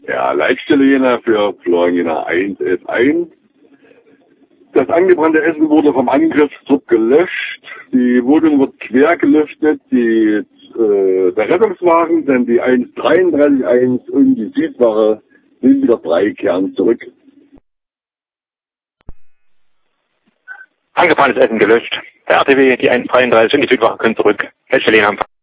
Ja, Leitstelle Jena für Florian Jena 1 ist 1. Das angebrannte Essen wurde vom Angriffstrupp gelöscht. Die Wohnung wird quer gelüftet. Der Rettungswagen, denn die 1-33-1 und die Südwache sind wieder frei, kehren zurück. Angebranntes Essen gelöscht. Der RTW, die 133 und die Südwache können zurück. Leitstelle Jena.